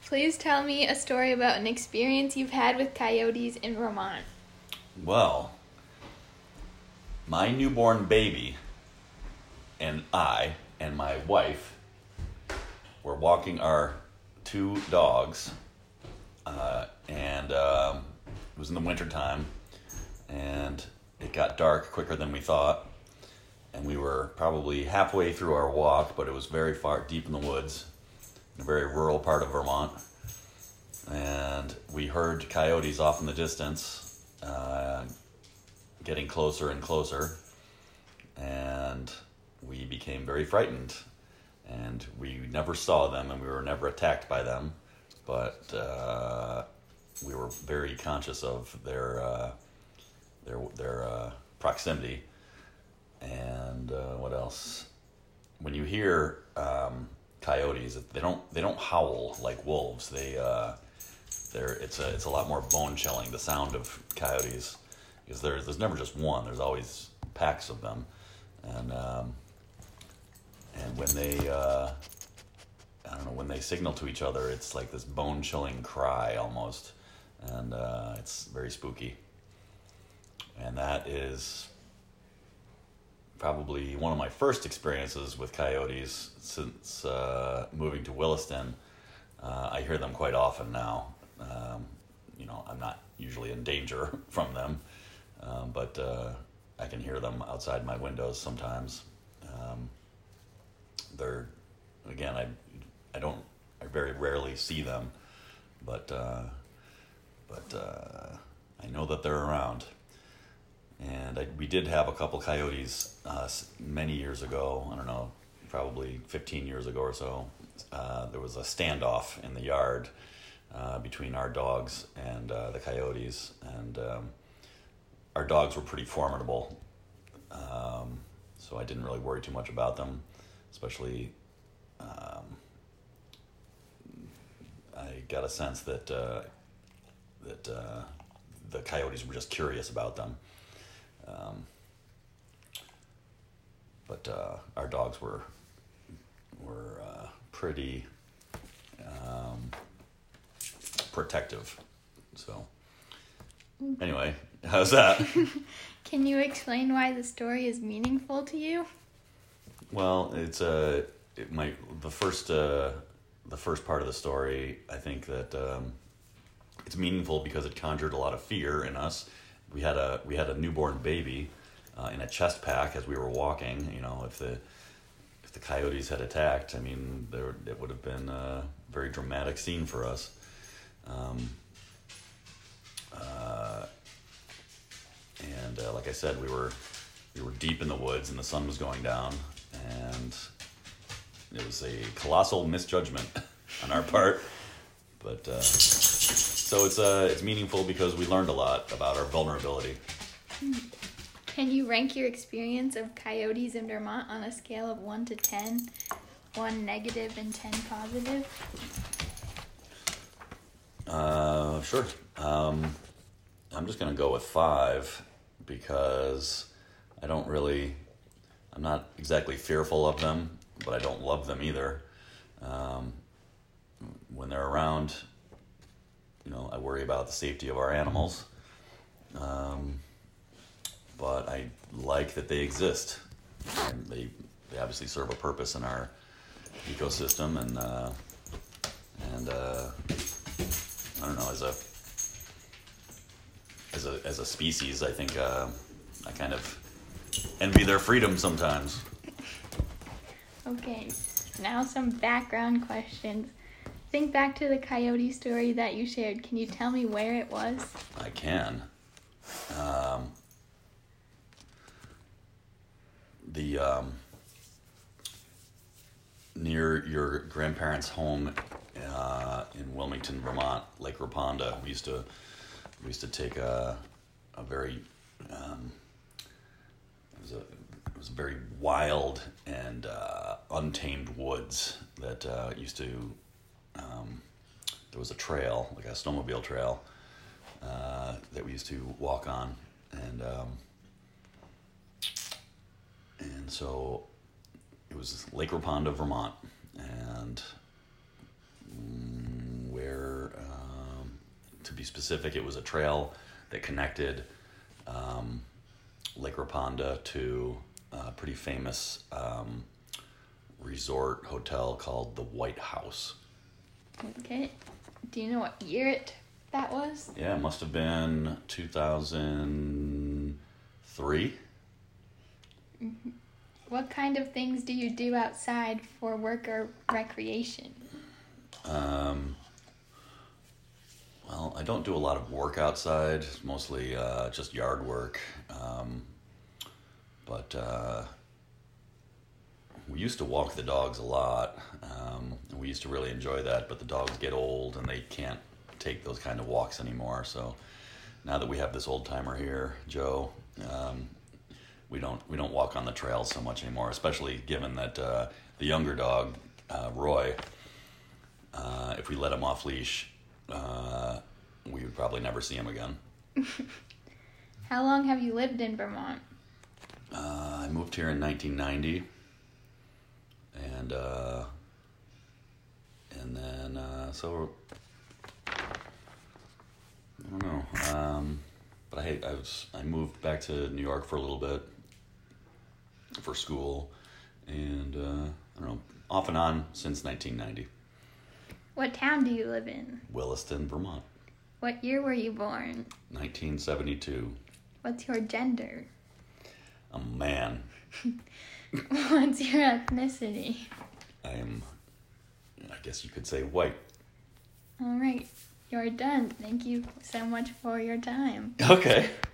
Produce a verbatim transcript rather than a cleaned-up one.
Please tell me a story about an experience you've had with coyotes in Vermont. Well, my newborn baby and I and my wife were walking our two dogs, uh, and um, it was in the wintertime, and it got dark quicker than we thought, and we were probably halfway through our walk, but it was very far deep in the woods, in a very rural part of Vermont, and we heard coyotes off in the distance, uh, getting closer and closer, and we became very frightened, and we never saw them, and we were never attacked by them, but uh, we were very conscious of their uh, their their uh, proximity. And uh, what else? When you hear um, coyotes, they don't they don't howl like wolves. They uh, they're it's a it's a lot more bone chilling. The sound of coyotes, because there's there's never just one. There's always packs of them, and um, and when they uh, I don't know when they signal to each other, it's like this bone chilling cry almost, and uh, it's very spooky. And that is probably one of my first experiences with coyotes since uh, moving to Williston. Uh, I hear them quite often now. Um, you know, I'm not usually in danger from them, um, but uh, I can hear them outside my windows sometimes. Um, they're, again, I, I don't, I very rarely see them, but uh, but uh, I know that they're around. And I, we did have a couple coyotes uh, many years ago. I don't know, probably fifteen years ago or so. Uh, there was a standoff in the yard uh, between our dogs and uh, the coyotes, and um, our dogs were pretty formidable. Um, so I didn't really worry too much about them, especially. Um, I got a sense that uh, that uh, the coyotes were just curious about them. Um, but uh, our dogs were were uh, pretty um, protective. So anyway, how's that? Can you explain why the story is meaningful to you? Well, it's a uh, it might the first uh, the first part of the story. I think that um, it's meaningful because it conjured a lot of fear in us. We had a we had a newborn baby uh, in a chest pack as we were walking. You know, if the if the coyotes had attacked, I mean, there it would have been a very dramatic scene for us. Um, uh, and uh, like I said, we were we were deep in the woods, and the sun was going down, and it was a colossal misjudgment on our part, but. Uh, So it's uh it's meaningful because we learned a lot about our vulnerability. Can you rank your experience of coyotes in Vermont on a scale of one to ten? One negative and ten positive? Uh, sure. Um, I'm just gonna go with five because I don't really, I'm not exactly fearful of them, but I don't love them either. Um, when they're around, you know, I worry about the safety of our animals, um, but I like that they exist. And they they obviously serve a purpose in our ecosystem, and uh, and uh, I don't know, as a as a as a species, I think uh, I kind of envy their freedom sometimes. Okay, now some background questions. Think back to the coyote story that you shared. Can you tell me where it was? I can. Um, the um, near your grandparents' home uh, in Wilmington, Vermont, Lake Raponda. We used to we used to take a a very um, it was a it was a very wild and uh, untamed woods that uh, used to. Um, there was a trail, like a snowmobile trail, uh, that we used to walk on, and um, and so it was Lake Raponda, Vermont, and mm, where to be specific, it was a trail that connected um, Lake Raponda to a pretty famous um, resort hotel called the White House. Okay. Do you know what year it that was? Yeah, it must have been two thousand three. Mm-hmm. What kind of things do you do outside for work or recreation? Um, well, I don't do a lot of work outside. It's mostly uh, just yard work. Um, but uh, we used to walk the dogs a lot. Um, and we used to really enjoy that. But the dogs get old and they can't take those kind of walks anymore. So now that we have this old timer here, Joe, um, we don't we don't walk on the trails so much anymore. Especially given that uh, the younger dog, uh, Roy. Uh, if we let him off leash, uh, we would probably never see him again. How long have you lived in Vermont? Uh, I moved here in nineteen ninety, and uh, and then uh, so I don't know. Um, but I I was I moved back to New York for a little bit for school, and uh, I don't know, off and on since nineteen ninety. What town do you live in? Williston, Vermont. What year were you born? nineteen seventy-two. What's your gender? A man. What's your ethnicity? I am, I guess you could say, white. All right, you're done. Thank you so much for your time. Okay.